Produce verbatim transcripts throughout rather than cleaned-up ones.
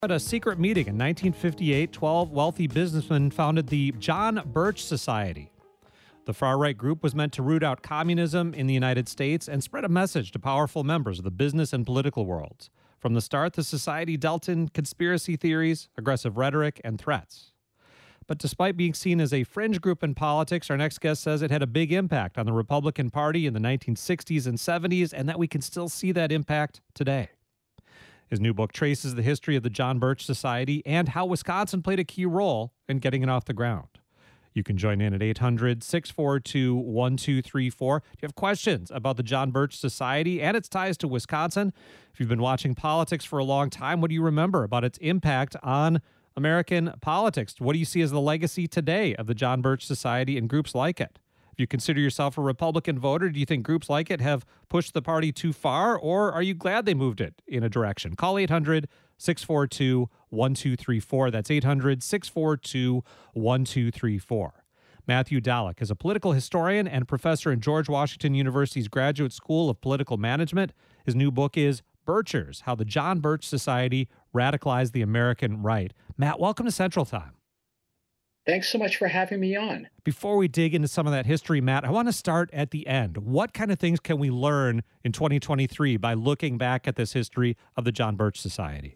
At a secret meeting in nineteen fifty-eight, twelve wealthy businessmen founded the John Birch Society. The far-right group was meant to root out communism in the United States and spread a message to powerful members of the business and political worlds. From the start, the society dealt in conspiracy theories, aggressive rhetoric, and threats. But despite being seen as a fringe group in politics, our next guest says it had a big impact on the Republican Party in the nineteen sixties and seventies, and that we can still see that impact today. His new book traces the history of the John Birch Society and how Wisconsin played a key role in getting it off the ground. You can join in at eight hundred, six four two, one two three four. If you have questions about the John Birch Society and its ties to Wisconsin, if you've been watching politics for a long time, what do you remember about its impact on American politics? What do you see as the legacy today of the John Birch Society and groups like it? If you consider yourself a Republican voter, do you think groups like it have pushed the party too far, or are you glad they moved it in a direction? Call eight hundred, six four two, one two three four. That's eight hundred, six four two, one two three four. Matthew Dallek is a political historian and professor in George Washington University's Graduate School of Political Management. His new book is Birchers: How the John Birch Society Radicalized the American Right. Matt, welcome to Central Time. Thanks so much for having me on. Before we dig into some of that history, Matt, I want to start at the end. What kind of things can we learn in twenty twenty-three by looking back at this history of the John Birch Society?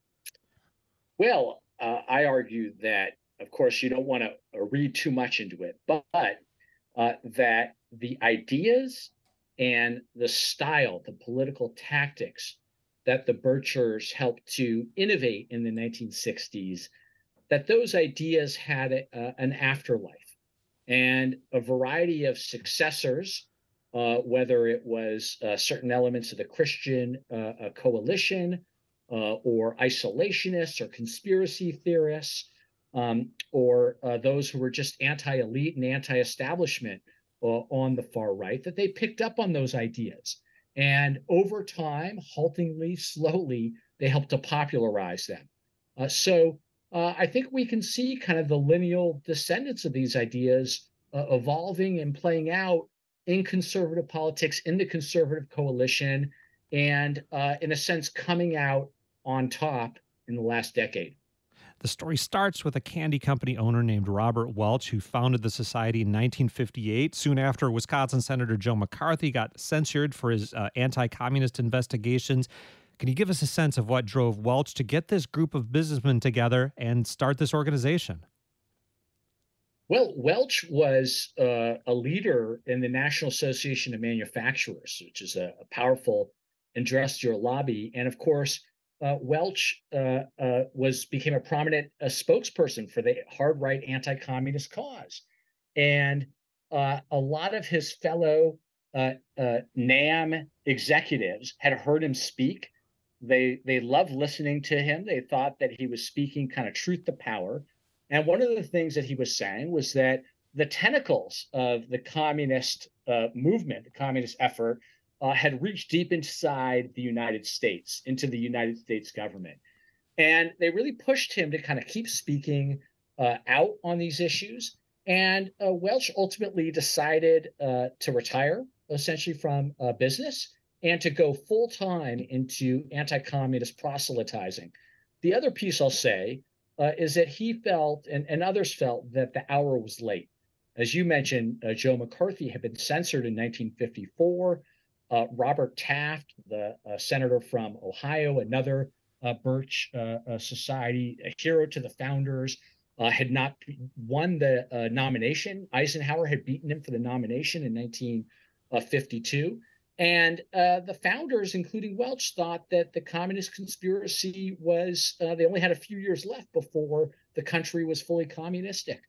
Well, uh, I argue that, of course, you don't want to uh, read too much into it, but uh, that the ideas and the style, the political tactics that the Birchers helped to innovate in the nineteen sixties, that those ideas had a, uh, an afterlife and a variety of successors, uh, whether it was uh, certain elements of the Christian uh, uh, coalition uh, or isolationists or conspiracy theorists, um, or uh, those who were just anti-elite and anti-establishment uh, on the far right, that they picked up on those ideas. And over time, haltingly, slowly, they helped to popularize them. Uh, so Uh, I think we can see kind of the lineal descendants of these ideas uh, evolving and playing out in conservative politics, in the conservative coalition, and uh, in a sense, coming out on top in the last decade. The story starts with a candy company owner named Robert Welch, who founded the society in nineteen fifty-eight. Soon after, Wisconsin Senator Joe McCarthy got censured for his uh, anti-communist investigations. Can you give us a sense of what drove Welch to get this group of businessmen together and start this organization? Well, Welch was uh, a leader in the National Association of Manufacturers, which is a, a powerful industrial lobby. And of course, uh, Welch uh, uh, was became a prominent uh, spokesperson for the hard right anti-communist cause. And uh, a lot of his fellow uh, uh, NAM executives had heard him speak. They they loved listening to him. They thought that he was speaking kind of truth to power. And one of the things that he was saying was that the tentacles of the communist uh, movement, the communist effort, uh, had reached deep inside the United States, into the United States government. And they really pushed him to kind of keep speaking uh, out on these issues. And uh, Welch ultimately decided uh, to retire, essentially, from uh, business, and to go full time into anti-communist proselytizing. The other piece I'll say uh, is that he felt, and, and others felt, that the hour was late. As you mentioned, uh, Joe McCarthy had been censored in nineteen fifty-four. Uh, Robert Taft, the uh, senator from Ohio, another uh, Birch uh, uh, Society, a hero to the founders, uh, had not won the uh, nomination. Eisenhower had beaten him for the nomination in nineteen fifty-two. And uh, the founders, including Welch, thought that the communist conspiracy was, uh, they only had a few years left before the country was fully communistic.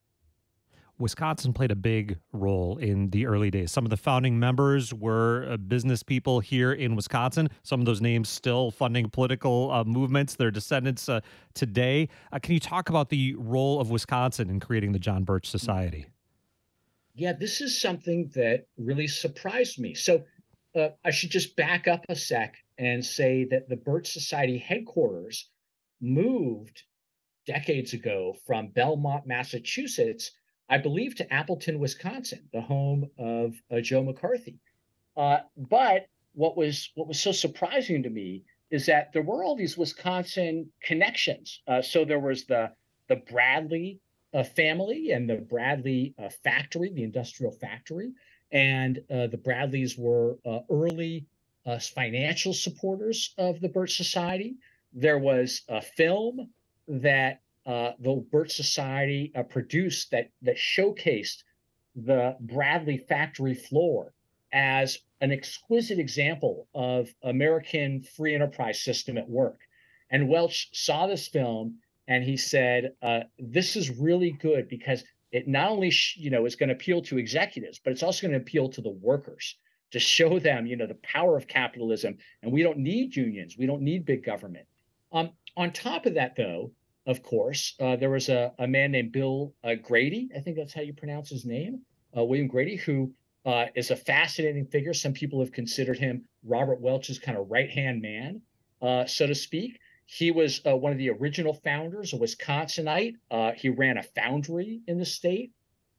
Wisconsin played a big role in the early days. Some of the founding members were uh, business people here in Wisconsin. Some of those names still funding political uh, movements, their descendants uh, today. Uh, can you talk about the role of Wisconsin in creating the John Birch Society? Yeah, this is something that really surprised me. So uh, I should just back up a sec and say that the Birch Society headquarters moved decades ago from Belmont, Massachusetts, I believe, to Appleton, Wisconsin, the home of uh, Joe McCarthy. Uh, but what was what was so surprising to me is that there were all these Wisconsin connections. Uh, so there was the the Bradley uh, family and the Bradley uh, factory, the industrial factory, and uh, the Bradleys were uh, early uh, financial supporters of the Birch Society. There was a film that uh, the Birch Society uh, produced that that showcased the Bradley factory floor as an exquisite example of American free enterprise system at work. And Welch saw this film and he said, uh, "This is really good because it not only you know is going to appeal to executives, but it's also going to appeal to the workers to show them you know the power of capitalism. And we don't need unions, we don't need big government." Um, on top of that, though, of course, uh, there was a, a man named Bill uh, Grady. I think that's how you pronounce his name, uh, William Grady, who uh, is a fascinating figure. Some people have considered him Robert Welch's kind of right hand man, uh, so to speak. He was uh, one of the original founders, a Wisconsinite. Uh, he ran a foundry in the state.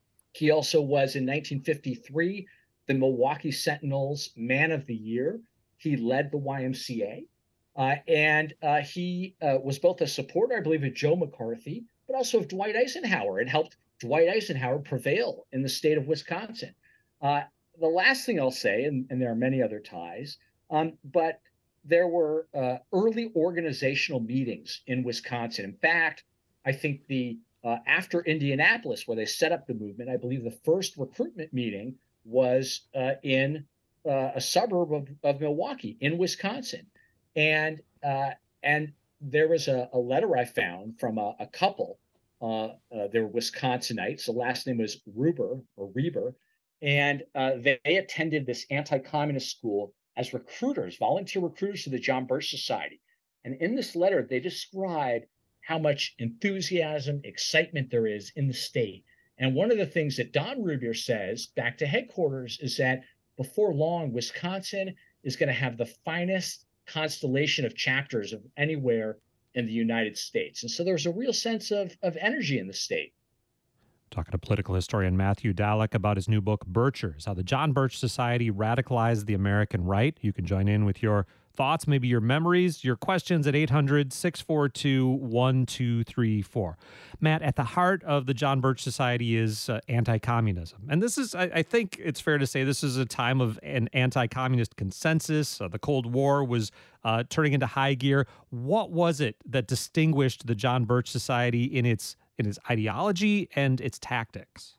He also was in nineteen fifty-three the Milwaukee Sentinel's Man of the Year. He led the Y M C A. Uh, and uh, he uh, was both a supporter, I believe, of Joe McCarthy, but also of Dwight Eisenhower, and helped Dwight Eisenhower prevail in the state of Wisconsin. Uh, the last thing I'll say, and, and there are many other ties, um, but there were uh, early organizational meetings in Wisconsin. In fact, I think the uh, after Indianapolis, where they set up the movement, I believe the first recruitment meeting was uh, in uh, a suburb of, of Milwaukee in Wisconsin. And uh, and there was a, a letter I found from a, a couple. Uh, uh, they were Wisconsinites. The last name was Ruber or Reber, and uh, they, they attended this anti-communist school as recruiters, volunteer recruiters to the John Birch Society. And in this letter, they describe how much enthusiasm, excitement there is in the state. And one of the things that Don Rubier says back to headquarters is that before long, Wisconsin is going to have the finest constellation of chapters of anywhere in the United States. And so there's a real sense of, of energy in the state. Talking to political historian Matthew Dallek about his new book, Birchers, How the John Birch Society Radicalized the American Right. You can join in with your thoughts, maybe your memories, your questions at eight hundred, six four two, one two three four. Matt, at the heart of the John Birch Society is uh, anti-communism. And this is, I, I think it's fair to say, this is a time of an anti-communist consensus. Uh, the Cold War was uh, turning into high gear. What was it that distinguished the John Birch Society in its in its ideology and its tactics?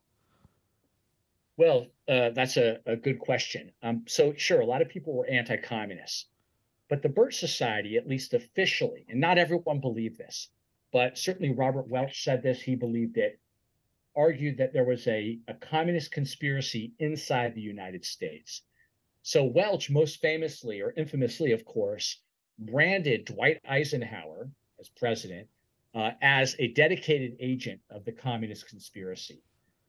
Well, uh, that's a, a good question. Um, so, sure, a lot of people were anti-communists, but the Birch Society, at least officially, and not everyone believed this, but certainly Robert Welch said this, he believed it, argued that there was a, a communist conspiracy inside the United States. So Welch, most famously or infamously, of course, branded Dwight Eisenhower as president uh, as a dedicated agent of the communist conspiracy.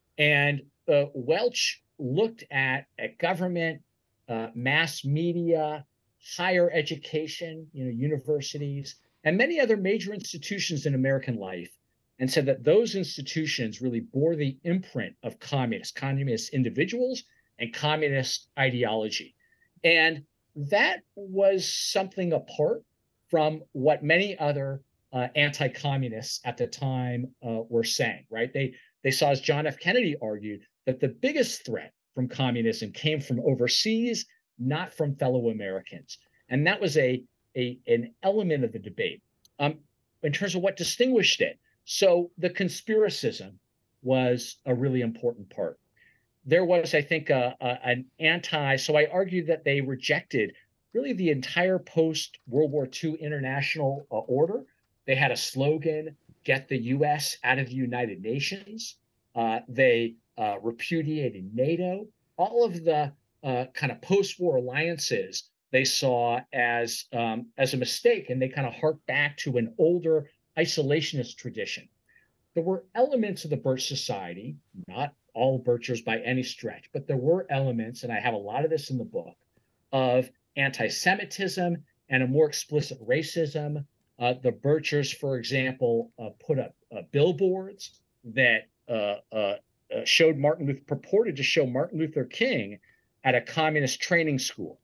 And uh, Welch looked at, at government, uh, mass media, higher education, you know, universities, and many other major institutions in American life, and said that those institutions really bore the imprint of communists, communist individuals, and communist ideology. And that was something apart from what many other uh, anti-communists at the time uh, were saying, right? They they saw, as John F. Kennedy argued, that the biggest threat from communism came from overseas, not from fellow Americans. And that was a, a an element of the debate um, in terms of what distinguished it. So the conspiracism was a really important part. There was, I think, a, a, an anti, so I argued that they rejected really the entire post-World War Two international uh, order. They had a slogan, get the U S out of the United Nations. Uh, they uh, repudiated NATO. All of the uh, kind of post-war alliances they saw as um, as a mistake, and they kind of harked back to an older isolationist tradition. There were elements of the Birch Society, not all Birchers by any stretch, but there were elements, and I have a lot of this in the book, of anti-Semitism and a more explicit racism. Uh, the Birchers, for example, uh, put up uh, billboards that uh, uh, uh, showed Martin Luther, purported to show Martin Luther King at a communist training school.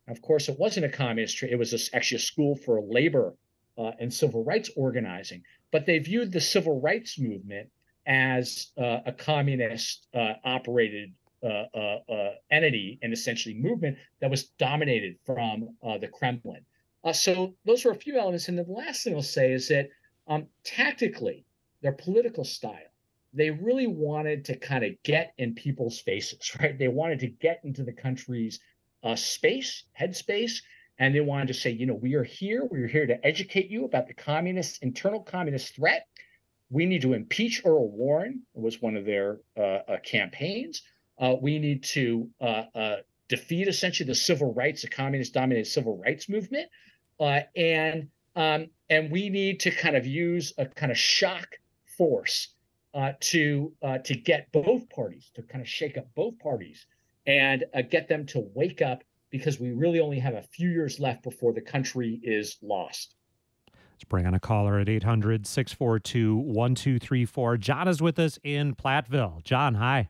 Of course, it wasn't a communist. It was a, actually a school for labor uh, and civil rights organizing. But they viewed the civil rights movement as uh, a communist uh, operated uh, uh, uh, entity and essentially movement that was dominated from uh, the Kremlin. Uh, so those are a few elements. And the last thing I'll say is that um, tactically, their political style, they really wanted to kind of get in people's faces, right? They wanted to get into the country's uh, space, headspace, and they wanted to say, you know, we are here. We are here to educate you about the communist, internal communist threat. We need to impeach Earl Warren. It was one of their uh, uh, campaigns. Uh, we need to uh, uh, defeat essentially the civil rights, the communist-dominated civil rights movement, uh, and um, and we need to kind of use a kind of shock force uh, to uh, to get both parties to kind of shake up both parties and uh, get them to wake up because we really only have a few years left before the country is lost. Let's bring on a caller at eight hundred, six four two, one two three four. John is with us in Platteville. John, hi.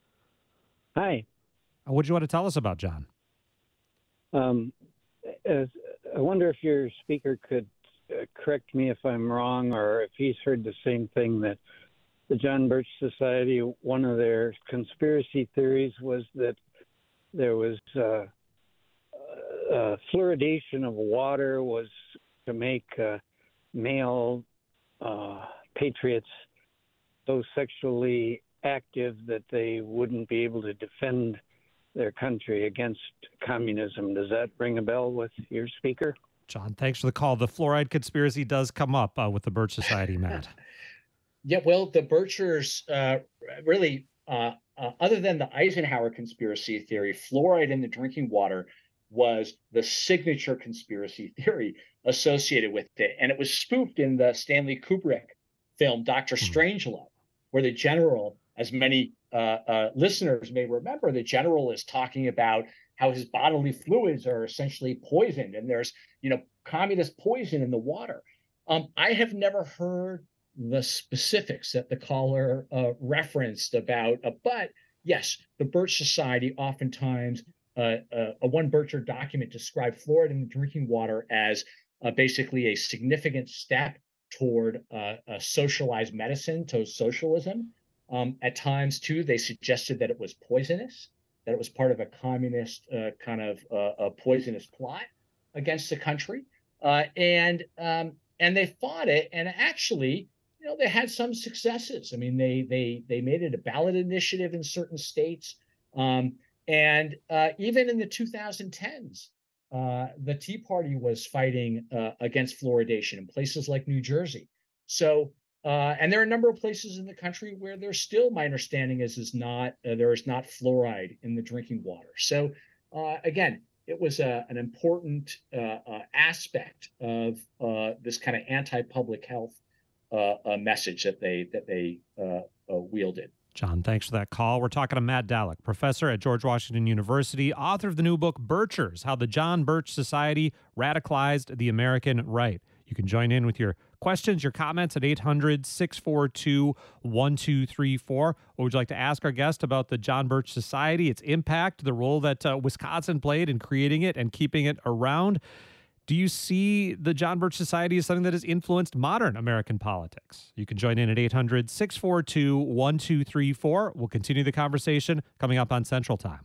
Hi. What do you want to tell us about, John? Um, as, I wonder if your speaker could uh, correct me if I'm wrong or if he's heard the same thing, that the John Birch Society, one of their conspiracy theories was that there was uh, uh, fluoridation of water was to make uh, male uh, patriots so sexually active that they wouldn't be able to defend their country against communism. Does that ring a bell with your speaker? John, thanks for the call. The fluoride conspiracy does come up uh, with the Birch Society, Matt. Yeah, well, the Birchers uh, really, uh, uh, other than the Eisenhower conspiracy theory, fluoride in the drinking water was the signature conspiracy theory associated with it. And it was spoofed in the Stanley Kubrick film, Doctor Hmm. Strangelove, where the general, as many uh, uh, listeners may remember, the general is talking about how his bodily fluids are essentially poisoned and there's, you know, communist poison in the water. Um, I have never heard the specifics that the caller uh, referenced about, uh, but yes, the Birch Society oftentimes, uh, uh, a one Bircher document described fluoride in the drinking water as uh, basically a significant step toward uh, a socialized medicine, to socialism. Um, at times, too, they suggested that it was poisonous, that it was part of a communist uh, kind of uh, a poisonous plot against the country, uh, and um, and they fought it. And actually, you know, they had some successes. I mean, they they they made it a ballot initiative in certain states, um, and uh, even in the twenty tens, uh, the Tea Party was fighting uh, against fluoridation in places like New Jersey. So. Uh, and there are a number of places in the country where there's still, my understanding is, is not uh, there is not fluoride in the drinking water. So uh, again, it was a, an important uh, uh, aspect of uh, this kind of anti-public health uh, uh, message that they that they uh, uh, wielded. John, thanks for that call. We're talking to Matt Dallek, professor at George Washington University, author of the new book, Birchers, How the John Birch Society Radicalized the American Right. You can join in with your questions, your comments at eight hundred, six four two, one two three four. What would you like to ask our guest about the John Birch Society, its impact, the role that uh, Wisconsin played in creating it and keeping it around? Do you see the John Birch Society as something that has influenced modern American politics? You can join in at eight hundred, six four two, one two three four. We'll continue the conversation coming up on Central Time.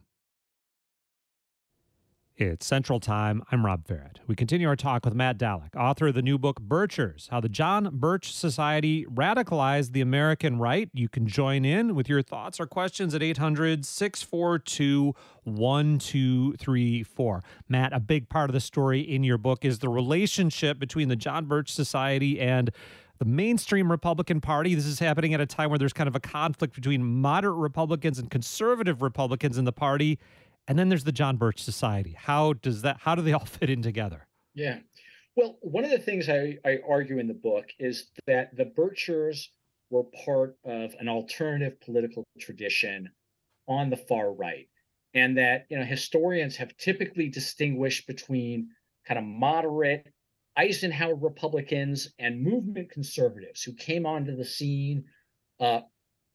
It's Central Time. I'm Rob Farrett. We continue our talk with Matt Dallek, author of the new book, Birchers, How the John Birch Society Radicalized the American Right. You can join in with your thoughts or questions at eight hundred, six four two, one two three four. Matt, a big part of the story in your book is the relationship between the John Birch Society and the mainstream Republican Party. This is happening at a time where there's kind of a conflict between moderate Republicans and conservative Republicans in the party. And then there's the John Birch Society. How does that, how do they all fit in together? Yeah. Well, one of the things I, I argue in the book is that the Birchers were part of an alternative political tradition on the far right. And that, you know, historians have typically distinguished between kind of moderate Eisenhower Republicans and movement conservatives who came onto the scene uh,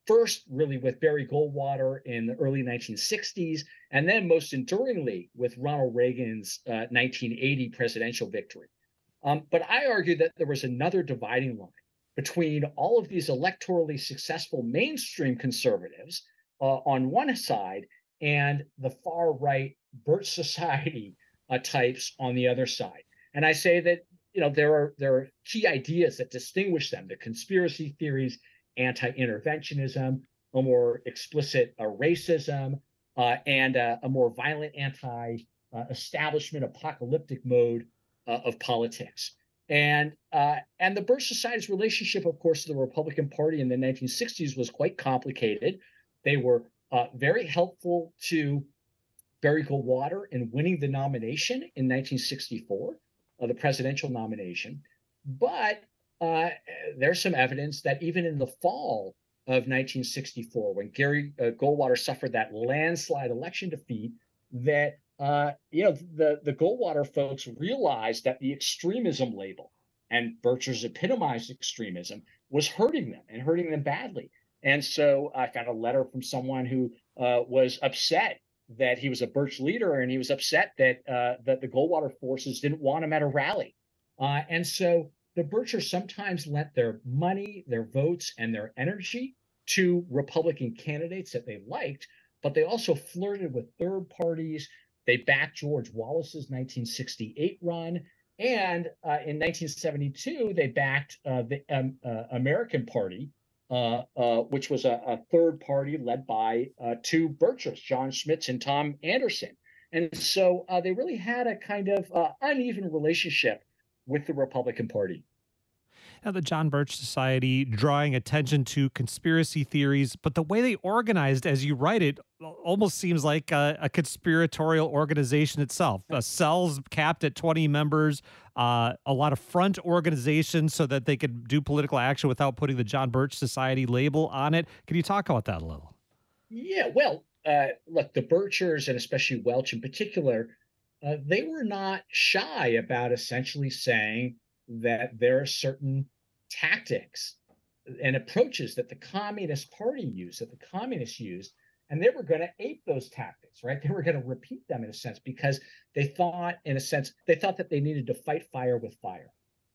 first really with Barry Goldwater in the early nineteen sixties, and then most enduringly with Ronald Reagan's uh, nineteen eighty presidential victory. Um, but I argue that there was another dividing line between all of these electorally successful mainstream conservatives uh, on one side and the far right Birch Society uh, types on the other side. And I say that you know there are there are key ideas that distinguish them: the conspiracy theories, anti-interventionism, a more explicit uh, racism, uh, and uh, a more violent anti-establishment apocalyptic mode uh, of politics. And uh, and the Birch Society's relationship, of course, to the Republican Party in the nineteen sixties was quite complicated. They were uh, very helpful to Barry Goldwater in winning the nomination in nineteen sixty-four, uh, the presidential nomination. But uh, there's some evidence that even in the fall of nineteen sixty-four, when Gary uh, Goldwater suffered that landslide election defeat, that uh, you know the the Goldwater folks realized that the extremism label, and Birchers epitomized extremism, was hurting them and hurting them badly. And so I found a letter from someone who uh, was upset that he was a Birch leader, and he was upset that uh, that the Goldwater forces didn't want him at a rally. Uh, and so the Birchers sometimes lent their money, their votes, and their energy to Republican candidates that they liked, but they also flirted with third parties. They backed George Wallace's nineteen sixty-eight run, and uh, in nineteen seventy-two, they backed uh, the um, uh, American Party, uh, uh, which was a, a third party led by uh, two Birchers, John Schmitz and Tom Anderson. And so uh, they really had a kind of uh, uneven relationship with the Republican Party. Now, the John Birch Society drawing attention to conspiracy theories, but the way they organized, as you write it, almost seems like a, a conspiratorial organization itself. Uh, cells capped at twenty members, uh, a lot of front organizations so that they could do political action without putting the John Birch Society label on it. Can you talk about that a little? Yeah, well, uh, look, the Birchers, and especially Welch in particular, uh, they were not shy about essentially saying that there are certain tactics and approaches that the Communist Party used, that the communists used, and they were going to ape those tactics, right? They were going to repeat them in a sense because they thought, in a sense, they thought that they needed to fight fire with fire.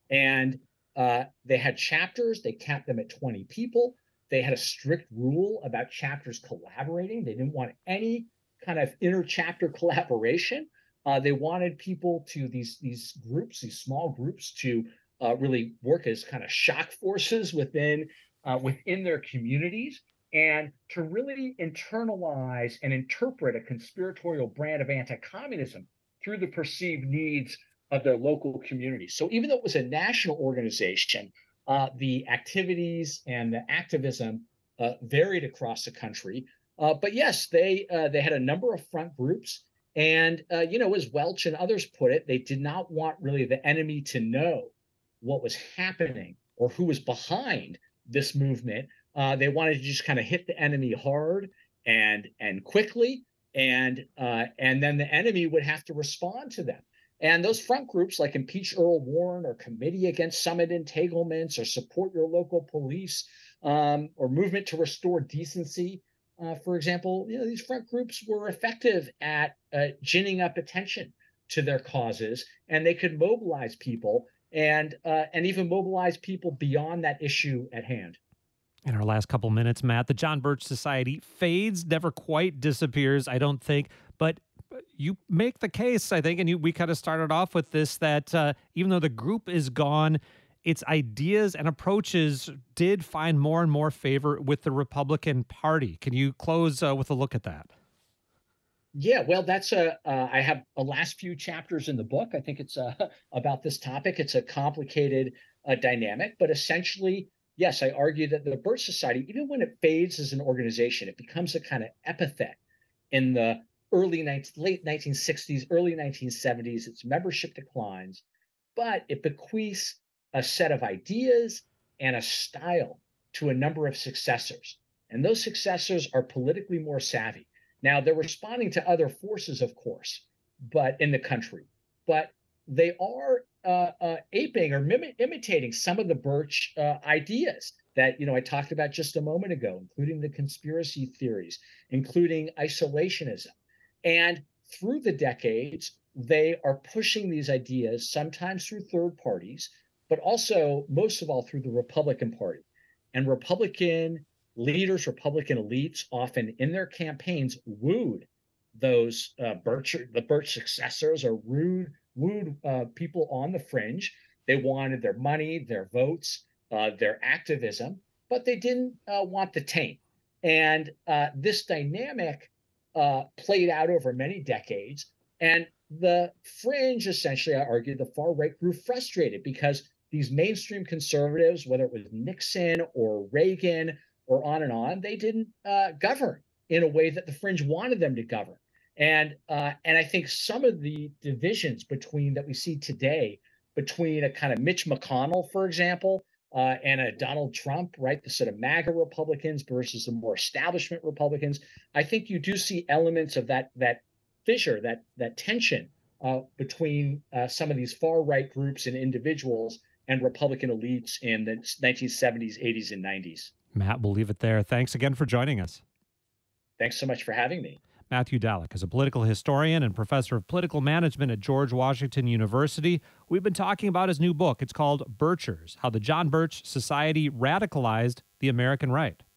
And uh, they had chapters, they capped them at twenty people. They had a strict rule about chapters collaborating. They didn't want any kind of inter-chapter collaboration. Uh, they wanted people to, these, these groups, these small groups, to uh, really work as kind of shock forces within uh, within their communities, and to really internalize and interpret a conspiratorial brand of anti-communism through the perceived needs of their local communities. So even though it was a national organization, uh, the activities and the activism uh, varied across the country. Uh, but yes, they uh, they had a number of front groups. And, uh, you know, as Welch and others put it, they did not want really the enemy to know what was happening or who was behind this movement. Uh, they wanted to just kind of hit the enemy hard and and quickly, and uh, and then the enemy would have to respond to them. And those front groups like Impeach Earl Warren or Committee Against Summit Entanglements or Support Your Local Police um, or Movement to Restore Decency, Uh, for example, you know, these front groups were effective at uh, ginning up attention to their causes, and they could mobilize people and uh, and even mobilize people beyond that issue at hand. In our last couple minutes, Matt, the John Birch Society fades, never quite disappears, I don't think. But you make the case, I think, and you, we kind of started off with this, that uh, even though the group is gone, its ideas and approaches did find more and more favor with the Republican Party. Can you close uh, with a look at that? Yeah, well, that's a. Uh, I have a last few chapters in the book. I think it's uh, about this topic. It's a complicated uh, dynamic, but essentially, yes, I argue that the Birch Society, even when it fades as an organization, it becomes a kind of epithet in the early late nineteen sixties, early nineteen seventies. Its membership declines, but it bequeaths a set of ideas and a style to a number of successors. And those successors are politically more savvy. Now, they're responding to other forces, of course, but in the country, but they are uh, uh, aping or mimi- imitating some of the Birch uh, ideas that you know I talked about just a moment ago, including the conspiracy theories, including isolationism, and through the decades, they are pushing these ideas sometimes through third parties, but also most of all through the Republican Party. And Republican leaders, Republican elites, often in their campaigns wooed those uh, Birch, the Birch successors, or wooed wooed uh, people on the fringe. They wanted their money, their votes, uh, their activism, but they didn't uh, want the taint. And uh, this dynamic uh, played out over many decades. And the fringe, essentially, I argue, the far right grew frustrated because these mainstream conservatives, whether it was Nixon or Reagan or on and on, they didn't uh, govern in a way that the fringe wanted them to govern. And uh, and I think some of the divisions between that we see today between a kind of Mitch McConnell, for example, uh, and a Donald Trump, right, the sort of MAGA Republicans versus the more establishment Republicans, I think you do see elements of that that fissure, that that tension uh, between uh, some of these far right groups and individuals and Republican elites in the nineteen seventies, eighties, and nineties. Matt, we'll leave it there. Thanks again for joining us. Thanks so much for having me. Matthew Dallek is a political historian and professor of political management at George Washington University. We've been talking about his new book. It's called Birchers: How the John Birch Society Radicalized the American Right.